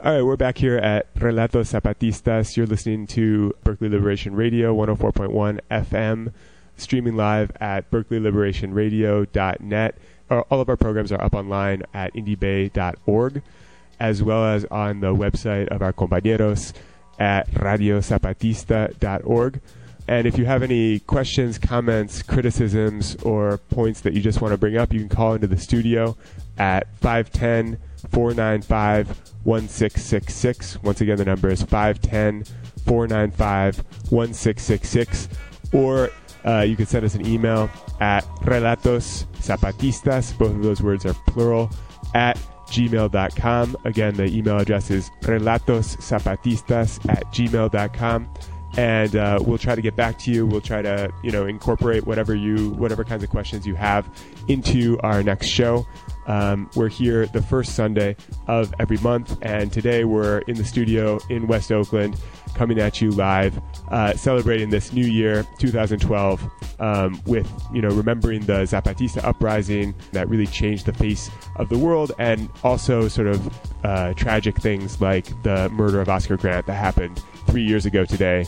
All right, we're back here at Relatos Zapatistas. You're listening to Berkeley Liberation Radio, 104.1 FM, streaming live at berkeleyliberationradio.net. All of our programs are up online at indiebay.org, as well as on the website of our compañeros at radiozapatista.org. And if you have any questions, comments, criticisms, or points that you just want to bring up, you can call into the studio at 510-495-1666. Once again, the number is 510-495-1666. Or you can send us an email at relatoszapatistas, both of those words are plural, at gmail.com. Again, the email address is relatoszapatistas@gmail.com. And we'll try to get back to you. We'll try to, incorporate whatever kinds of questions you have into our next show. We're here the first Sunday of every month, and today we're in the studio in West Oakland, coming at you live, celebrating this new year, 2012, with, remembering the Zapatista uprising that really changed the face of the world, and also sort of tragic things like the murder of Oscar Grant that happened 3 years ago today.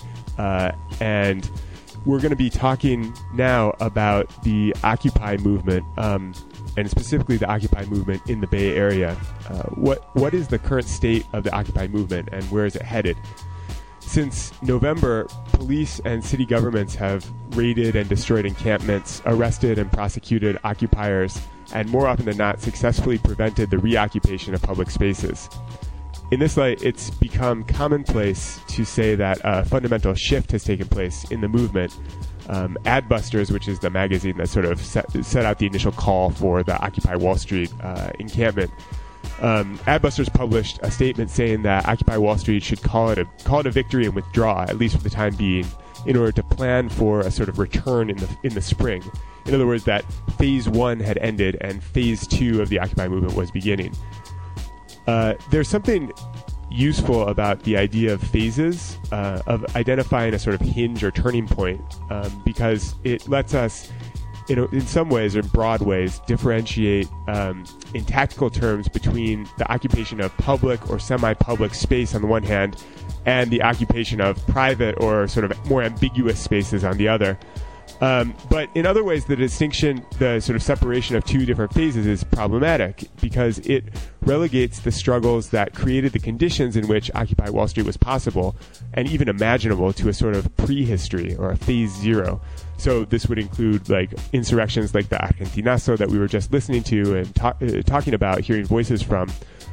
And we're going to be talking now about the Occupy movement, and specifically the Occupy movement in the Bay Area. What is the current state of the Occupy movement, and where is it headed? Since November, police and city governments have raided and destroyed encampments, arrested and prosecuted occupiers, and more often than not successfully prevented the reoccupation of public spaces. In this light, it's become commonplace to say that a fundamental shift has taken place in the movement. Adbusters, which is the magazine that sort of set out the initial call for the Occupy Wall Street encampment, Adbusters published a statement saying that Occupy Wall Street should call it a victory and withdraw, at least for the time being, in order to plan for a sort of return in the spring. In other words, that phase 1 had ended and phase 2 of the Occupy movement was beginning. There's something useful about the idea of phases, of identifying a sort of hinge or turning point, because it lets us, in some ways or in broad ways, differentiate in tactical terms between the occupation of public or semi-public space on the one hand and the occupation of private or sort of more ambiguous spaces on the other. But in other ways, the distinction, the sort of separation of two different phases is problematic because it relegates the struggles that created the conditions in which Occupy Wall Street was possible and even imaginable to a sort of prehistory or a phase 0. So this would include like insurrections like the Argentinazo that we were just listening to and talking about, hearing voices from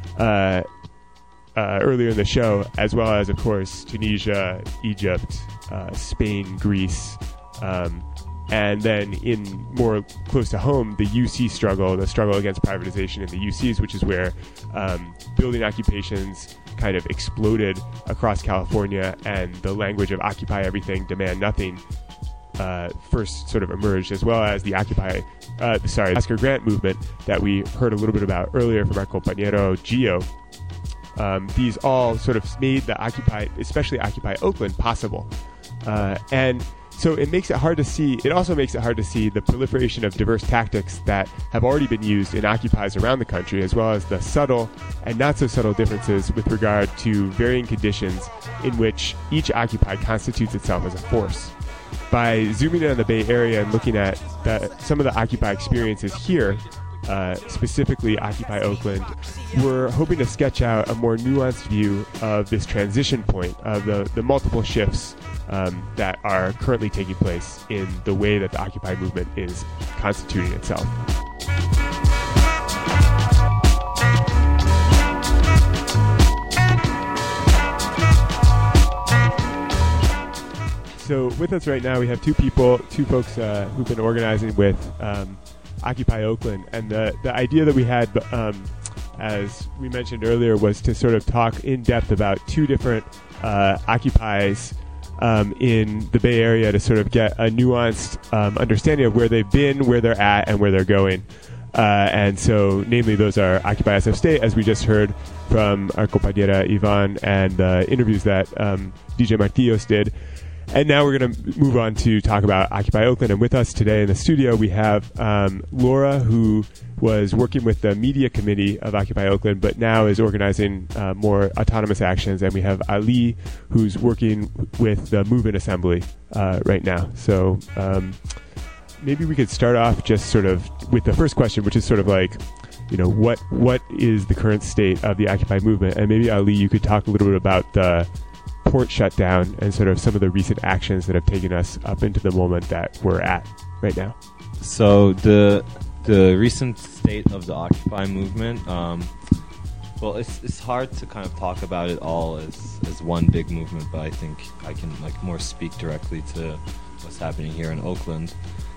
earlier in the show, as well as, of course, Tunisia, Egypt, Spain, Greece, and then in more close to home, the UC struggle, the struggle against privatization in the UCs, which is where building occupations kind of exploded across California, and the language of occupy everything, demand nothing first sort of emerged, as well as the Oscar Grant movement that we heard a little bit about earlier from our compañero Gio. These all sort of made the Occupy, especially Occupy Oakland, possible. And so it makes it hard to see, it also makes it hard to see the proliferation of diverse tactics that have already been used in occupies around the country, as well as the subtle and not so subtle differences with regard to varying conditions in which each occupy constitutes itself as a force. By zooming in on the Bay Area and looking at some of the Occupy experiences here, specifically Occupy Oakland, we're hoping to sketch out a more nuanced view of this transition point, of the multiple shifts that are currently taking place in the way that the Occupy movement is constituting itself. So with us right now, we have two folks who've been organizing with Occupy Oakland, and the idea that we had, as we mentioned earlier, was to sort of talk in depth about two different occupies in the Bay Area to sort of get a nuanced understanding of where they've been, where they're at, and where they're going. And so, namely, those are Occupy SF State, as we just heard from our compañera Yvonne, and the interviews that DJ Martillos did. And now we're going to move on to talk about Occupy Oakland. And with us today in the studio, we have Laura, who was working with the media committee of Occupy Oakland, but now is organizing more autonomous actions. And we have Ali, who's working with the Move-In Assembly right now. So maybe we could start off just sort of with the first question, which is sort of like, you know, what is the current state of the Occupy movement? And maybe, Ali, you could talk a little bit about the port shutdown and sort of some of the recent actions that have taken us up into the moment that we're at right now. So the recent state of the Occupy movement, well, it's hard to kind of talk about it all as one big movement, but I think I can more speak directly to what's happening here in Oakland.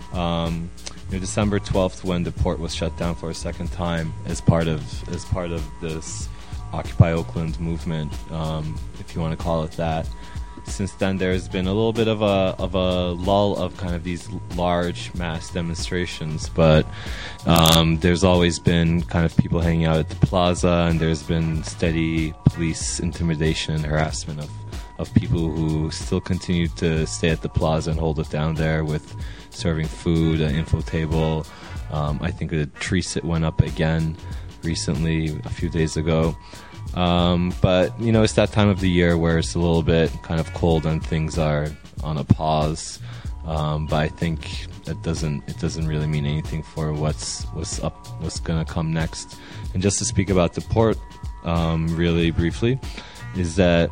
December 12th, when the port was shut down for a second time as part of this Occupy Oakland movement, if you want to call it that. Since then, there's been a little bit of a lull of kind of these large mass demonstrations, but there's always been kind of people hanging out at the plaza, and there's been steady police intimidation and harassment of people who still continue to stay at the plaza and hold it down there with serving food, an info table. I think a tree sit went up again recently, a few days ago. But, it's that time of the year where it's a little bit kind of cold and things are on a pause. But I think it doesn't really mean anything for what's going to come next. And just to speak about the port really briefly, is that,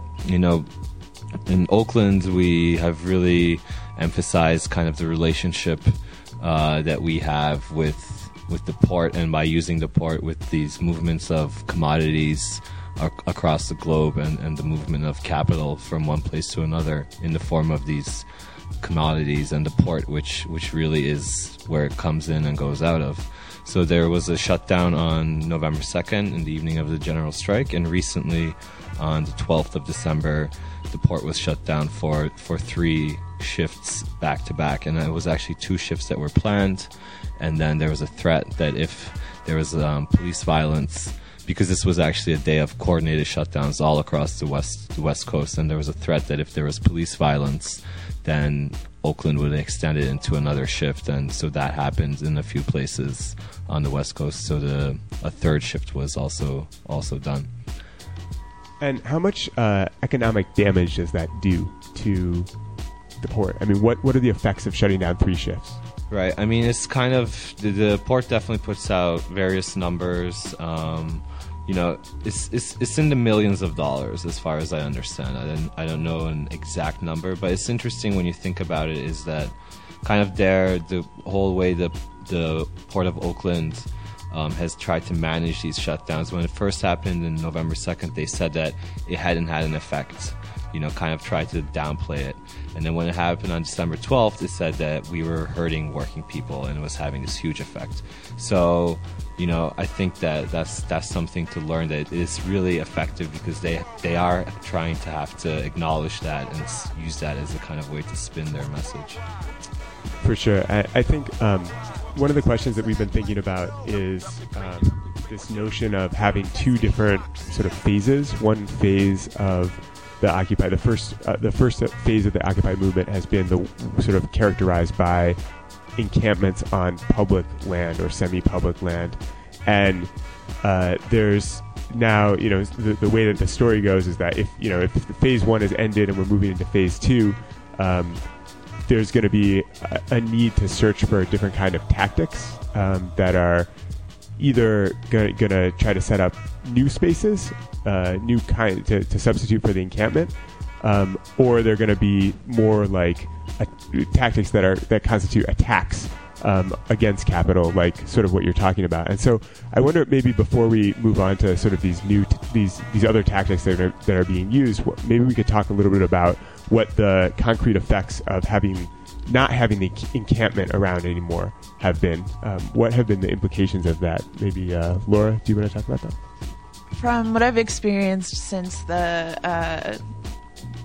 in Oakland, we have really emphasized kind of the relationship that we have with the port, and by using the port with these movements of commodities across the globe and the movement of capital from one place to another in the form of these commodities, and the port, which really is where it comes in and goes out of. So there was a shutdown on November 2nd in the evening of the general strike, and recently on the 12th of December, the port was shut down for 3 shifts back to back, and it was actually 2 shifts that were planned. And then there was a threat that if there was police violence, because this was actually a day of coordinated shutdowns all across the west coast, and there was a threat that if there was police violence, then Oakland would extend it into another shift. And so that happened in a few places on the west coast. So a 3rd shift was also done. And how much economic damage does that do to the port? I mean, what are the effects of shutting down 3 shifts? Right. I mean, it's kind of the port definitely puts out various numbers. It's in the millions of dollars as far as I understand. I don't know an exact number, but it's interesting when you think about it. Is that kind of the whole way the Port of Oakland has tried to manage these shutdowns. When it first happened in November 2nd, they said that it hadn't had an effect. Kind of tried to downplay it. And then when it happened on December 12th, it said that we were hurting working people and it was having this huge effect. So, I think that that's something to learn, that it is really effective, because they are trying to have to acknowledge that and use that as a kind of way to spin their message. For sure. I think one of the questions that we've been thinking about is this notion of having 2 different sort of phases. One phase of the Occupy, the first phase of the Occupy movement has been sort of characterized by encampments on public land or semi-public land, and there's now, the way that the story goes is that if phase 1 is ended and we're moving into phase 2, there's going to be a need to search for a different kind of tactics that are either going to try to set up new spaces, new kind to substitute for the encampment, or they're going to be more like tactics that constitute attacks against capital, like sort of what you're talking about. And so I wonder, maybe before we move on to sort of these other tactics that are being used, maybe we could talk a little bit about what the concrete effects of not having the encampment around anymore have been. What have been the implications of that? Maybe Laura, do you want to talk about that? From what I've experienced since the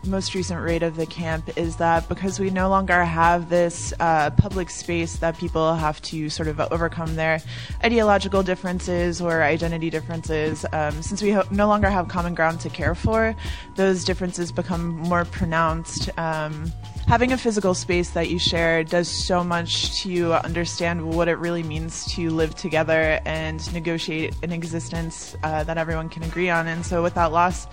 most recent raid of the camp is that because we no longer have this public space that people have to sort of overcome their ideological differences or identity differences, since we no longer have common ground to care for, those differences become more pronounced. Having a physical space that you share does so much to understand what it really means to live together and negotiate an existence that everyone can agree on. And so with that loss,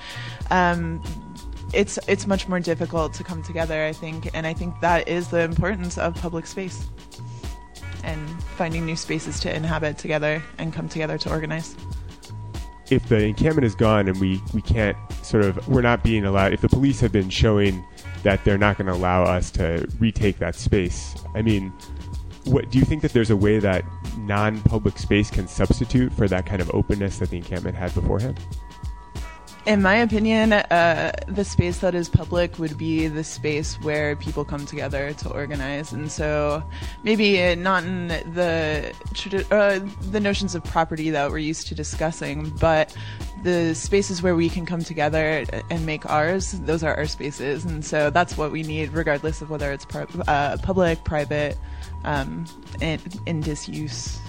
it's much more difficult to come together, I think. And I think that is the importance of public space and finding new spaces to inhabit together and come together to organize. If the encampment is gone and we can't we're not being allowed, if the police have been showing that they're not going to allow us to retake that space, I mean, what do you think that there's a way that non-public space can substitute for that kind of openness that the encampment had beforehand? In my opinion, the space that is public would be the space where people come together to organize. And so maybe not in the notions of property that we're used to discussing, but the spaces where we can come together and make ours, those are our spaces. And so that's what we need, regardless of whether it's public, private, in disuse.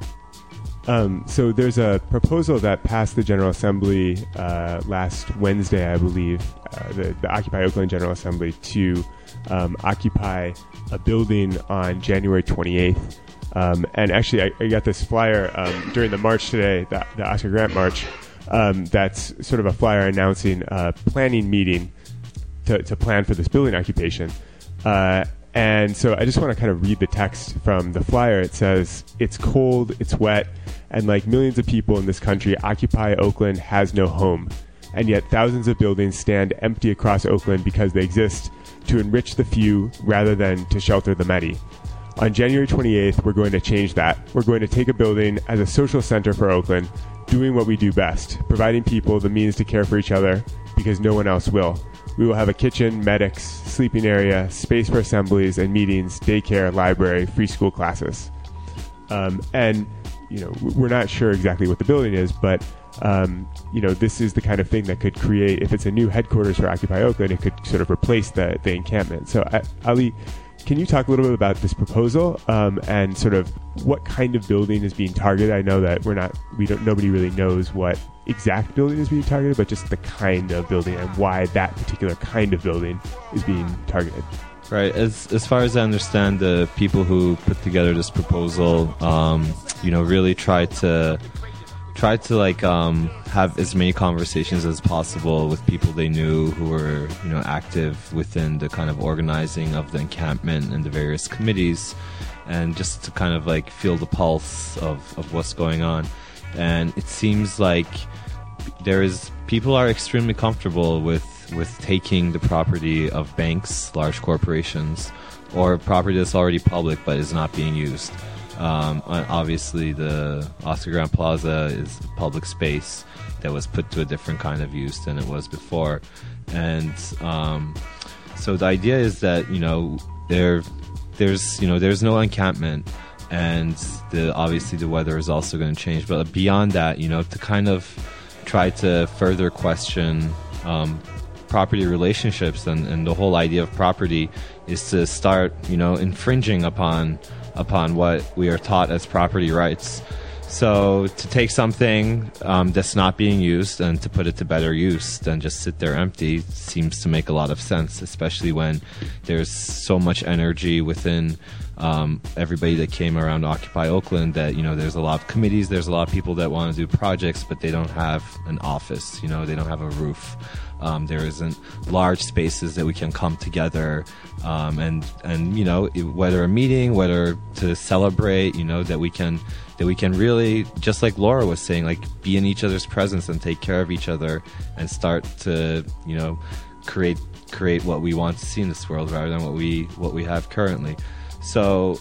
So there's a proposal that passed the General Assembly last Wednesday, I believe, the Occupy Oakland General Assembly, to occupy a building on January 28th. And actually, I got this flyer during the march today, the Oscar Grant March, that's sort of a flyer announcing a planning meeting to plan for this building occupation. And so I just want to kind of read the text from the flyer. It says, "It's cold, it's wet, and like millions of people in this country, Occupy Oakland has no home. And yet thousands of buildings stand empty across Oakland because they exist to enrich the few rather than to shelter the many. On January 28th, we're going to change that. We're going to take a building as a social center for Oakland, doing what we do best, providing people the means to care for each other because no one else will. We will have a kitchen, medics, sleeping area, space for assemblies and meetings, daycare, library, free school classes." And, you know, we're not sure exactly what the building is, but, you know, this is the kind of thing that could create, if it's a new headquarters for Occupy Oakland, it could sort of replace the encampment. So, Ali, can you talk a little bit about this proposal and sort of what kind of building is being targeted? I know that nobody really knows what exact building is being targeted, but just the kind of building and why that particular kind of building is being targeted. Right. As far as I understand, the people who put together this proposal, you know, really tried to have as many conversations as possible with people they knew who were, you know, active within the kind of organizing of the encampment and the various committees, and just to kind of like feel the pulse of what's going on. And it seems like people are extremely comfortable with taking the property of banks, large corporations, or property that's already public but is not being used. Obviously, the Oscar Grant Plaza is public space that was put to a different kind of use than it was before. And so the idea is that, you know, there's no encampment, and obviously the weather is also going to change. But beyond that, you know, to kind of try to further question property relationships and the whole idea of property is to start, you know, infringing upon what we are taught as property rights. So to take something that's not being used and to put it to better use than just sit there empty seems to make a lot of sense, especially when there's so much energy within everybody that came around Occupy Oakland that, you know, there's a lot of committees, there's a lot of people that want to do projects, but they don't have an office, you know, they don't have a roof. There isn't large spaces that we can come together and you know, whether a meeting, whether to celebrate, you know, that we can really, just like Laura was saying, like be in each other's presence and take care of each other and start to, you know, create what we want to see in this world rather than what we have currently. So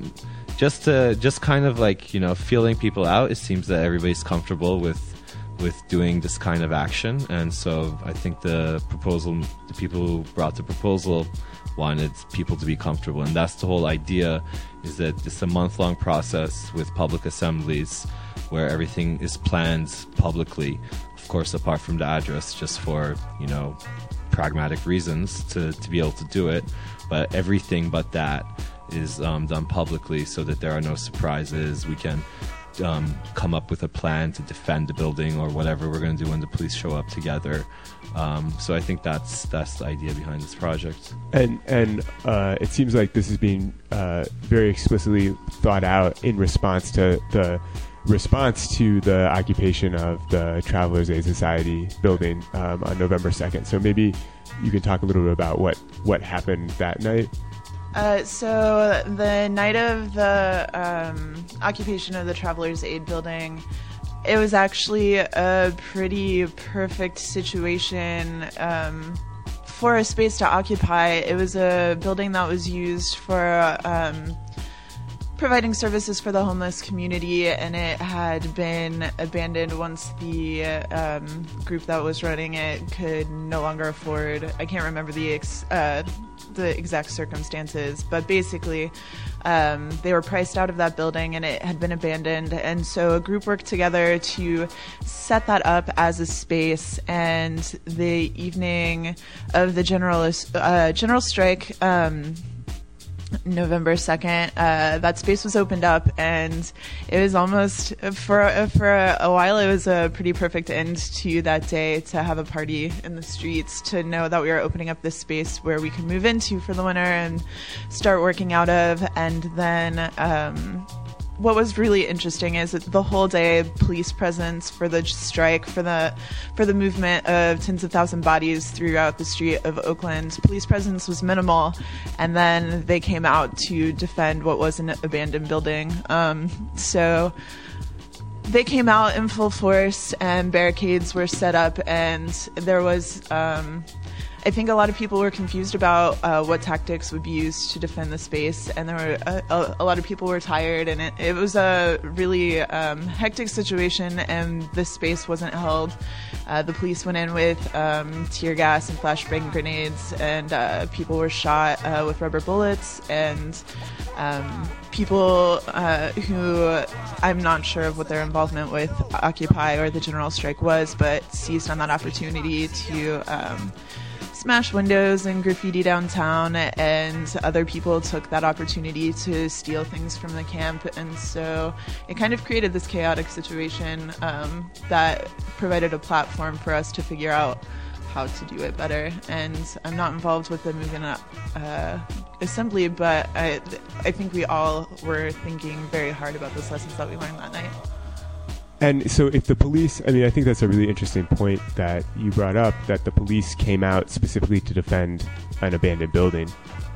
just kind of like, you know, feeling people out, it seems that everybody's comfortable with doing this kind of action. And so I think the people who brought the proposal wanted people to be comfortable. And that's the whole idea, is that it's a month-long process with public assemblies where everything is planned publicly, of course, apart from the address, just for, you know, pragmatic reasons to be able to do it. But everything but that is done publicly so that there are no surprises. We can come up with a plan to defend the building or whatever we're going to do when the police show up together. So I think that's the idea behind this project. And it seems like this is being very explicitly thought out in response to the occupation of the Travelers Aid Society building on November 2nd. So maybe you can talk a little bit about what happened that night. So the night of the occupation of the Travelers Aid building, it was actually a pretty perfect situation for a space to occupy. It was a building that was used for providing services for the homeless community, and it had been abandoned once the group that was running it could no longer afford. I can't remember the exact circumstances, but basically they were priced out of that building and it had been abandoned, and so a group worked together to set that up as a space. And the evening of the general strike, November 2nd, that space was opened up, and it was almost for a while it was a pretty perfect end to that day, to have a party in the streets, to know that we were opening up this space where we could move into for the winter and start working out of. And then what was really interesting is that the whole day police presence for the strike, for the movement of tens of thousand bodies throughout the street of Oakland, police presence was minimal, and then they came out to defend what was an abandoned building. So they came out in full force and barricades were set up, and there was I think a lot of people were confused about what tactics would be used to defend the space, and there were a lot of people were tired, and it was a really hectic situation, and this space wasn't held. The police went in with tear gas and flashbang grenades, and people were shot with rubber bullets, and people who I'm not sure of what their involvement with Occupy or the general strike was, but seized on that opportunity to smash windows and graffiti downtown, and other people took that opportunity to steal things from the camp. And so it kind of created this chaotic situation that provided a platform for us to figure out how to do it better. And I'm not involved with the movement assembly, but I think we all were thinking very hard about those lessons that we learned that night. And so if the police, I mean, I think that's a really interesting point that you brought up, that the police came out specifically to defend an abandoned building,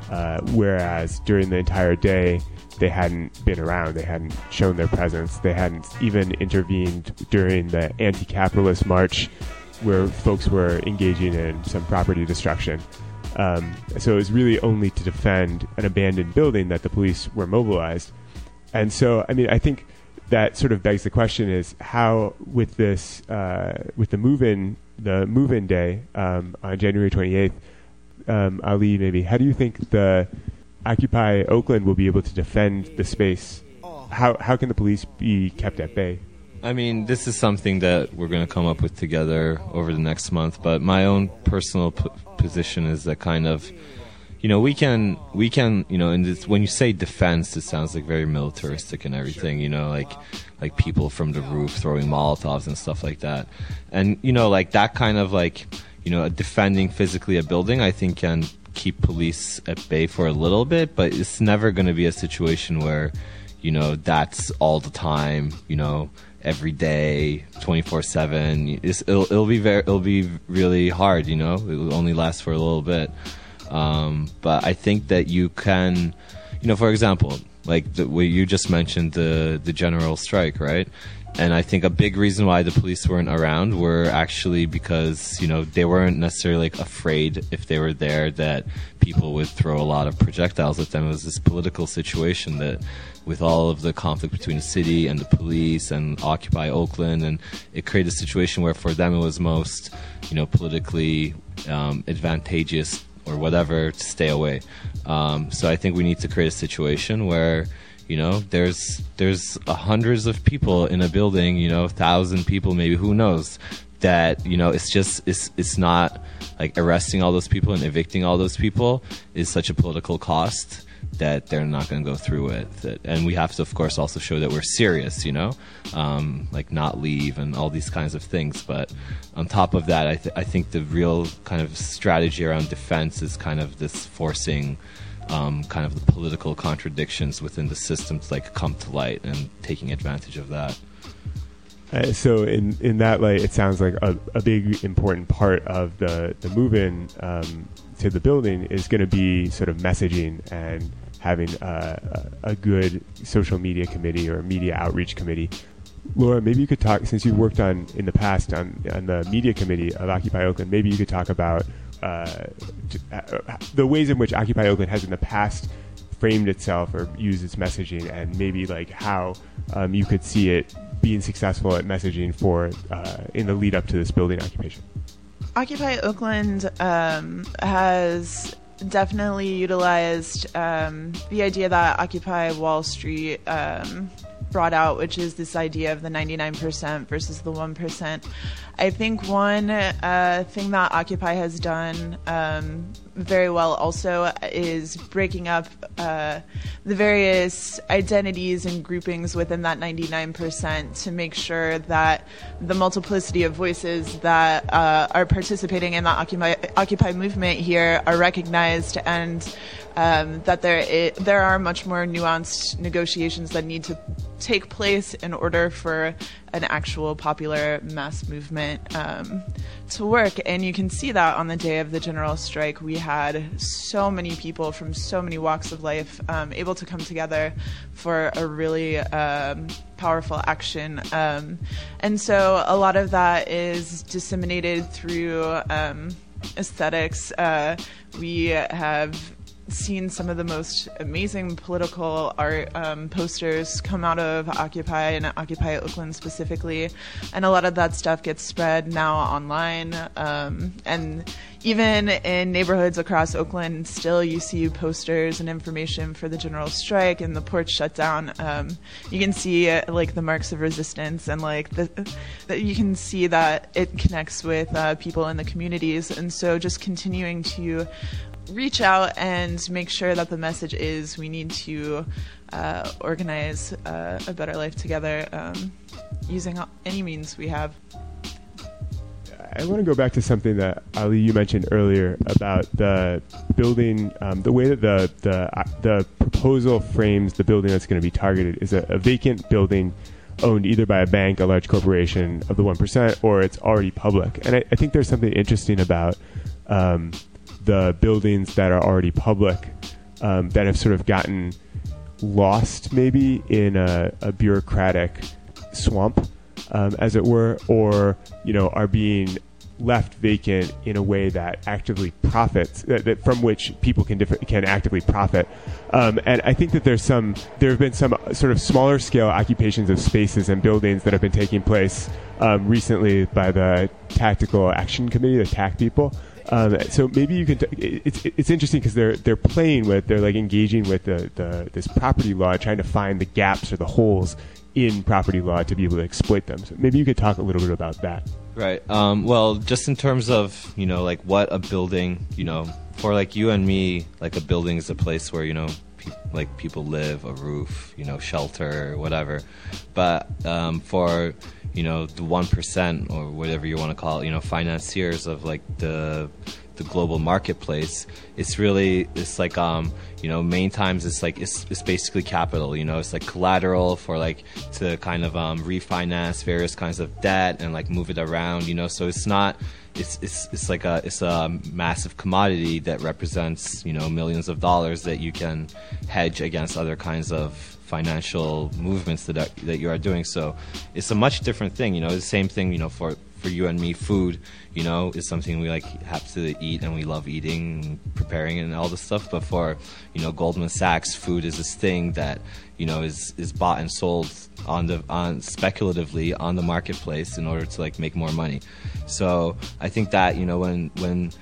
whereas during the entire day, they hadn't been around, they hadn't shown their presence, they hadn't even intervened during the anti-capitalist march where folks were engaging in some property destruction. So it was really only to defend an abandoned building that the police were mobilized. And so, I mean, I think that sort of begs the question is how, with this, with the move-in day on January 28th, Ali, maybe, how do you think the Occupy Oakland will be able to defend the space? How can the police be kept at bay? I mean, this is something that we're going to come up with together over the next month, but my own personal position is that kind of, you know, we can, you know, and this, when you say defense, it sounds like very militaristic and everything, you know, like people from the roof throwing Molotovs and stuff like that. And, you know, like that kind of like, you know, defending physically a building, I think can keep police at bay for a little bit, but it's never going to be a situation where, you know, that's all the time, you know, every day, 24/7. It'll be really hard, you know, it will only last for a little bit. But I think that you can, you know, for example, like what you just mentioned, the general strike, right? And I think a big reason why the police weren't around were actually because, you know, they weren't necessarily like afraid if they were there that people would throw a lot of projectiles at them. It was this political situation that with all of the conflict between the city and the police and Occupy Oakland, and it created a situation where for them it was most, you know, politically advantageous or whatever to stay away. So I think we need to create a situation where, you know, there's hundreds of people in a building, you know, 1,000 people maybe, who knows, that, you know, it's not like arresting all those people and evicting all those people is such a political cost that they're not going to go through with it. And we have to, of course, also show that we're serious, you know, like not leave and all these kinds of things. But on top of that, I think the real kind of strategy around defense is kind of this forcing kind of the political contradictions within the system to like come to light and taking advantage of that. So in that light, it sounds like a big important part of the move-in to the building is going to be sort of messaging and having a good social media committee or media outreach committee. Laura, maybe you could talk, since you've worked in the past on the media committee of Occupy Oakland, maybe you could talk about the ways in which Occupy Oakland has in the past framed itself or used its messaging, and maybe like how you could see it being successful at messaging for in the lead up to this building occupation. Occupy Oakland has definitely utilized the idea that Occupy Wall Street brought out, which is this idea of the 99% versus the 1%. I think one thing that Occupy has done very well also is breaking up the various identities and groupings within that 99% to make sure that the multiplicity of voices that are participating in the Occupy movement here are recognized, and that there are much more nuanced negotiations that need to take place in order for an actual popular mass movement to work. And you can see that on the day of the general strike, we had so many people from so many walks of life able to come together for a really powerful action. And so a lot of that is disseminated through aesthetics. We have seen some of the most amazing political art posters come out of Occupy and Occupy Oakland specifically, and a lot of that stuff gets spread now online, and even in neighborhoods across Oakland still you see posters and information for the general strike and the porch shutdown. You can see like the marks of resistance, and like you can see that it connects with people in the communities. And so just continuing to reach out and make sure that the message is we need to organize a better life together using any means we have. I want to go back to something that Ali, you mentioned earlier about the building, the way that the proposal frames the building that's going to be targeted is a vacant building owned either by a bank, a large corporation of the 1%, or it's already public. And I think there's something interesting about the buildings that are already public that have sort of gotten lost maybe in a bureaucratic swamp, as it were, or, you know, are being left vacant in a way that actively profits, that from which people can actively profit. And I think that there have been some sort of smaller scale occupations of spaces and buildings that have been taking place recently by the Tactical Action Committee, the TAC people. So maybe you can. It's interesting because they're like engaging with this property law, trying to find the gaps or the holes in property law to be able to exploit them. So maybe you could talk a little bit about that. Right. Well, just in terms of, you know, like what a building, you know, for like you and me, like a building is a place where, you know, like people live, a roof, you know, shelter, whatever. But for, you know, the 1% or whatever you want to call it, you know, financiers of like the global marketplace, it's like you know, main times it's basically capital, you know, it's like collateral for like to kind of refinance various kinds of debt and like move it around, you know. So it's a massive commodity that represents, you know, millions of dollars that you can hedge against other kinds of financial movements that you are doing. So it's a much different thing, you know. The same thing, you know, for you and me, food, you know, is something we like have to eat, and we love eating and preparing and all this stuff. But for, you know, Goldman Sachs, food is this thing that, you know, is bought and sold on speculatively on the marketplace in order to like make more money. So I think that, you know, when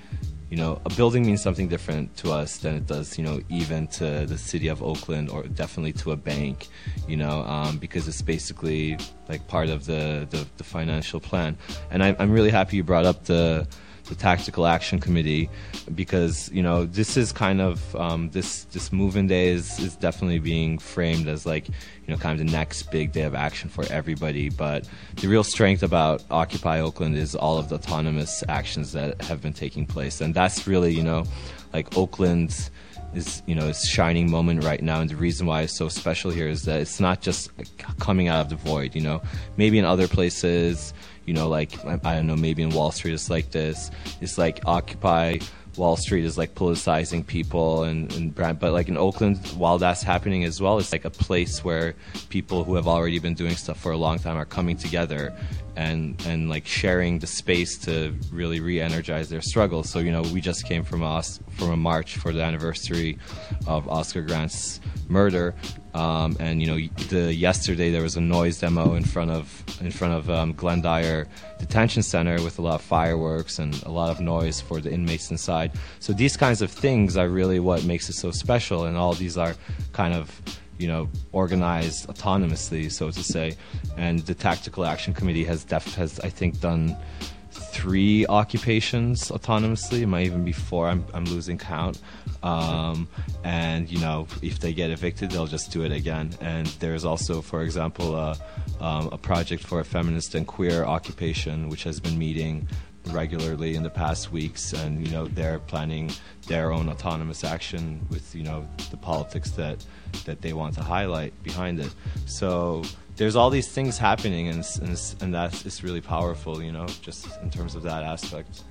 a building means something different to us than it does, even to the city of Oakland, or definitely to a bank, because it's basically like part of the financial plan. And I'm really happy you brought up the Tactical Action Committee, because this is kind of this Move-In Day is definitely being framed as like kind of the next big day of action for everybody. But the real strength about Occupy Oakland is all of the autonomous actions that have been taking place, and that's really like Oakland is its shining moment right now. And the reason why it's so special here is that it's not just coming out of the void. Maybe in other places, like I don't know, maybe in Wall Street it's like this. It's like Occupy Wall Street is like politicizing people and brand, but like in Oakland, while that's happening as well, it's like a place where people who have already been doing stuff for a long time are coming together and like sharing the space to really re-energize their struggle. So we just came from a march for the anniversary of Oscar Grant's murder, and yesterday there was a noise demo in front of Glendyre Detention Center with a lot of fireworks and a lot of noise for the inmates inside. So these kinds of things are really what makes it so special, and all these are kind of organized autonomously, so to say. And the Tactical Action Committee has I think done 3 occupations autonomously. It might even be 4. I'm losing count. And if they get evicted, they'll just do it again. And there's also, for example, a project for a feminist and queer occupation, which has been meeting regularly in the past weeks, and they're planning their own autonomous action with the politics that they want to highlight behind it. So there's all these things happening, and it's really powerful, just in terms of that aspect.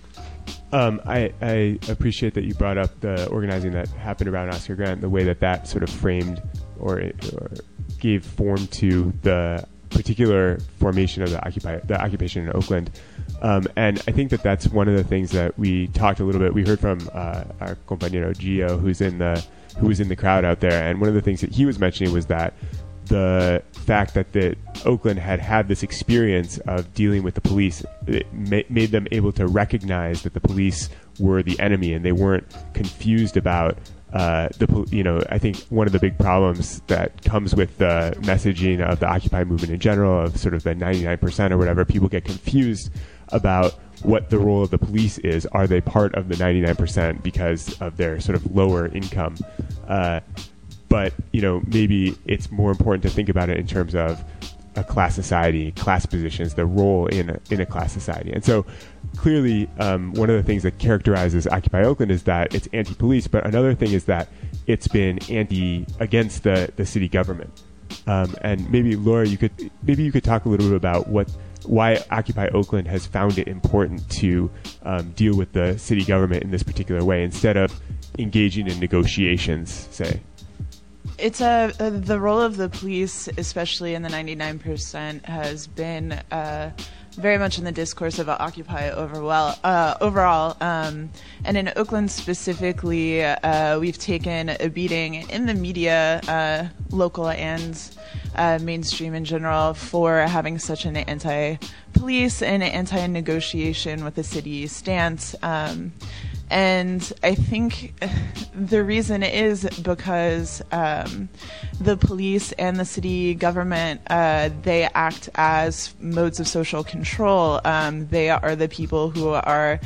I appreciate that you brought up the organizing that happened around Oscar Grant, the way that sort of framed or gave form to the particular formation of the occupation in Oakland. And I think that's one of the things that we talked a little bit. We heard from our compañero Gio, who was in the crowd out there, and one of the things that he was mentioning was that the fact that Oakland had this experience of dealing with the police, it made them able to recognize that the police were the enemy, and they weren't confused about I think one of the big problems that comes with the messaging of the Occupy movement in general, of sort of the 99% or whatever, people get confused about what the role of the police is. Are they part of the 99% because of their sort of lower income? But maybe it's more important to think about it in terms of a class society, class positions, the role in a class society. And so clearly one of the things that characterizes Occupy Oakland is that it's anti-police, but another thing is that it's been against the city government. And maybe Laura, you could talk a little bit about why Occupy Oakland has found it important to deal with the city government in this particular way instead of engaging in negotiations, say. It's the role of the police, especially in the 99%, has been very much in the discourse of Occupy overall. And in Oakland specifically, we've taken a beating in the media, local and mainstream in general, for having such an anti-police and anti-negotiation with the city stance. And I think the reason is because the police and the city government, they act as modes of social control. They are the people who are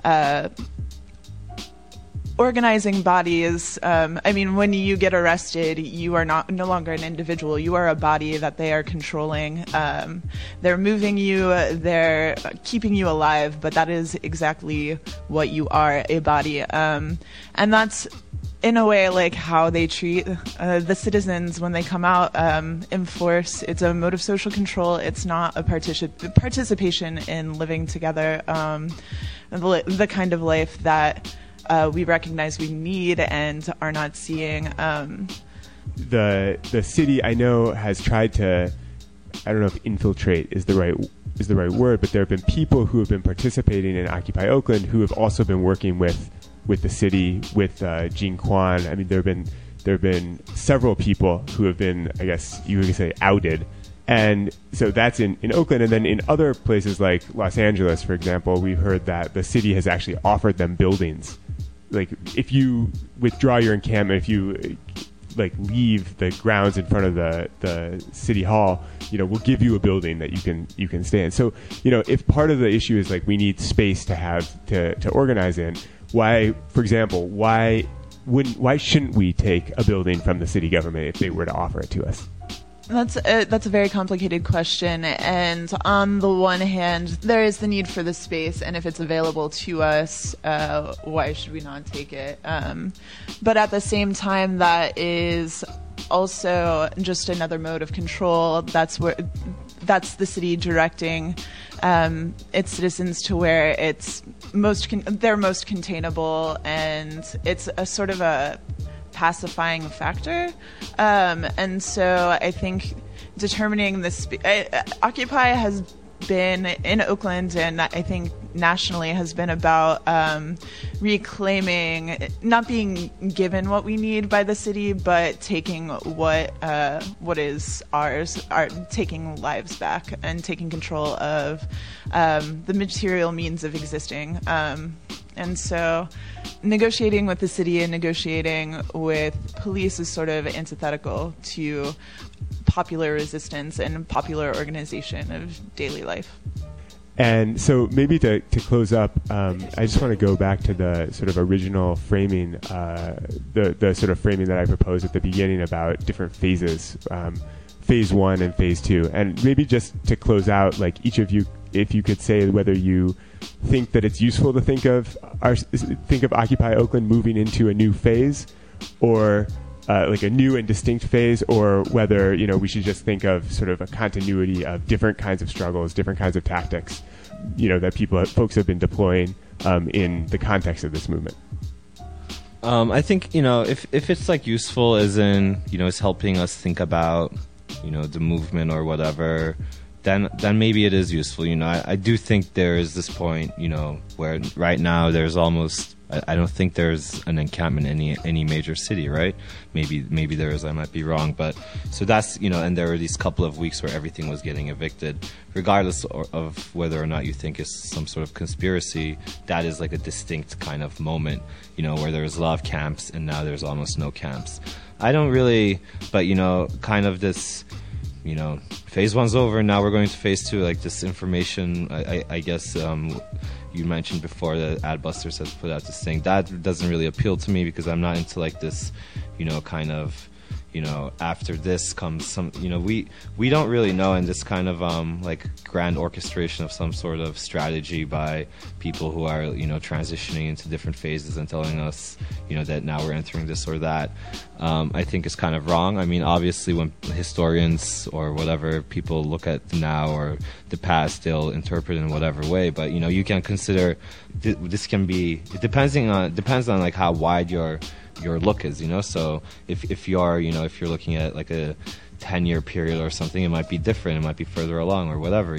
organizing bodies. When you get arrested, you are no longer an individual. You are a body that they are controlling. They're moving you. They're keeping you alive. But that is exactly what you are, a body. And that's, in a way, like how they treat the citizens when they come out in force. It's a mode of social control. It's not a participation in living together, the kind of life that we recognize we need and are not seeing. The city, I know, has tried to, I don't know if infiltrate is the right word, but there have been people who have been participating in Occupy Oakland who have also been working with the city, with Jean Quan. There have been several people who have been, I guess you could say, outed And so that's in Oakland. And then in other places like Los Angeles, for example, we've heard that the city has actually offered them buildings. Like, if you withdraw your encampment, if you like leave the grounds in front of the city hall, we'll give you a building that you can stay in. So, if part of the issue is like we need space to have to organize in, why, for example, why shouldn't we take a building from the city government if they were to offer it to us? That's a very complicated question, and on the one hand, there is the need for the space, and if it's available to us, why should we not take it? But at the same time, that is also just another mode of control. That's the city directing its citizens to where it's they're most containable, and it's a sort of a pacifying factor, and so I think determining this Occupy has been in Oakland, and I think nationally has been about reclaiming, not being given what we need by the city, but taking what is ours, taking lives back and taking control of the material means of existing. And so negotiating with the city and negotiating with police is sort of antithetical to popular resistance and popular organization of daily life. And so maybe to close up, I just want to go back to the sort of original framing, the sort of framing that I proposed at the beginning about different phases, phase 1 and phase 2. And maybe just to close out, like each of you, if you could say whether you think that it's useful to think of Occupy Oakland moving into a new phase, or like a new and distinct phase, or whether we should just think of sort of a continuity of different kinds of struggles, different kinds of tactics, that folks have been deploying in the context of this movement. I think if it's like useful, as in it's helping us think about the movement or whatever, then maybe it is useful. I do think there is this point, where right now there's almost, I don't think there's an encampment in any major city, right? Maybe there is, I might be wrong, but so that's, and there were these couple of weeks where everything was getting evicted, regardless of whether or not you think it's some sort of conspiracy. That is like a distinct kind of moment, where there's a lot of camps and now there's almost no camps. I don't really, but kind of this, phase 1's over, now we're going to phase 2, like this information, I guess, you mentioned before that Adbusters has put out this thing. That doesn't really appeal to me, because I'm not into like this, kind of, after this comes some, we don't really know, and this kind of like grand orchestration of some sort of strategy by people who are, transitioning into different phases and telling us, that now we're entering this or that, I think is kind of wrong. I mean, obviously when historians or whatever people look at the now or the past, they'll interpret in whatever way, but you can consider this can be, it depends on like how wide your look is, so if you're if you're looking at like a 10-year period or something, it might be different, it might be further along or whatever,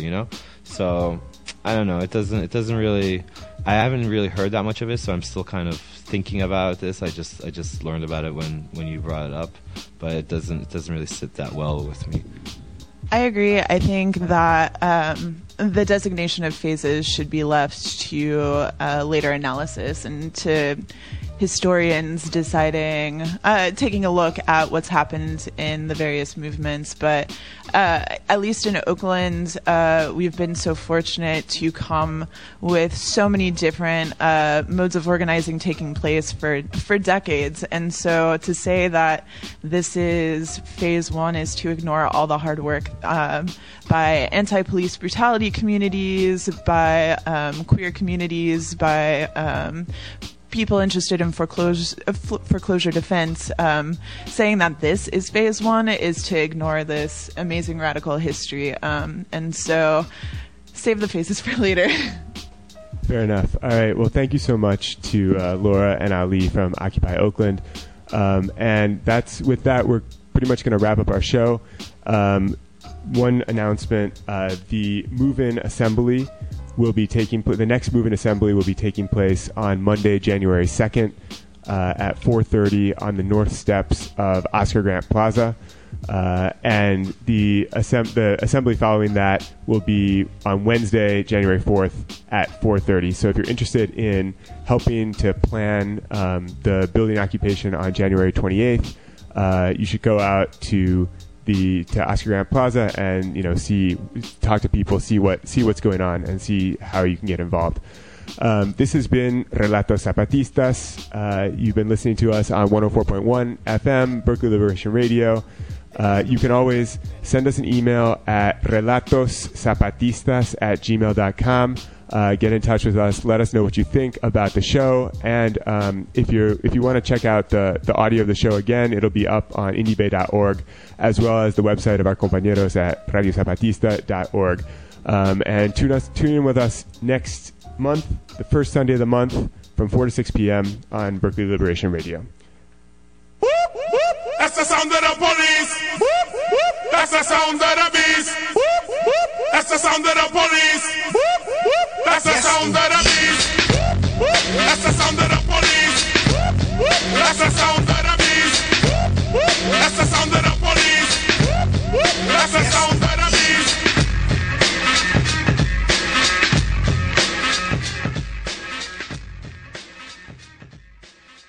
so I don't know, it doesn't really, I haven't really heard that much of it, so I'm still kind of thinking about this. I just learned about it when you brought it up, but it doesn't really sit that well with me. I agree. I think that the designation of phases should be left to later analysis and to historians deciding, taking a look at what's happened in the various movements. But at least in Oakland, we've been so fortunate to come with so many different modes of organizing taking place for decades. And so to say that this is phase 1 is to ignore all the hard work by anti-police brutality communities, by queer communities, by people interested in foreclosure defense, saying that this is phase 1 is to ignore this amazing radical history. And so save the phases for later. Fair enough. All right. Well, thank you so much to Laura and Ali from Occupy Oakland. And with that, we're pretty much going to wrap up our show. One announcement, the Move-In Assembly will be the next Move-In Assembly will be taking place on Monday, January 2nd at 4:30 on the north steps of Oscar Grant Plaza. And the assembly following that will be on Wednesday, January 4th at 4:30. So if you're interested in helping to plan the building occupation on January 28th, you should go out to Oscar Grant Plaza and talk to people, see what's going on, and see how you can get involved. This has been Relatos Zapatistas. You've been listening to us on 104.1 FM, Berkeley Liberation Radio. You can always send us an email at relatoszapatistas@gmail.com. Get in touch with us. Let us know what you think about the show. And if you want to check out the audio of the show again, it'll be up on indiebay.org, as well as the website of our compañeros at radiozapatista.org. And tune in with us next month, the first Sunday of the month, from 4 to 6 p.m. on Berkeley Liberation Radio. That's the sound of the police. That's the sound of the beast. That's the sound of the police. That's the sound of the beast. That's the sound of the police. That's the sound.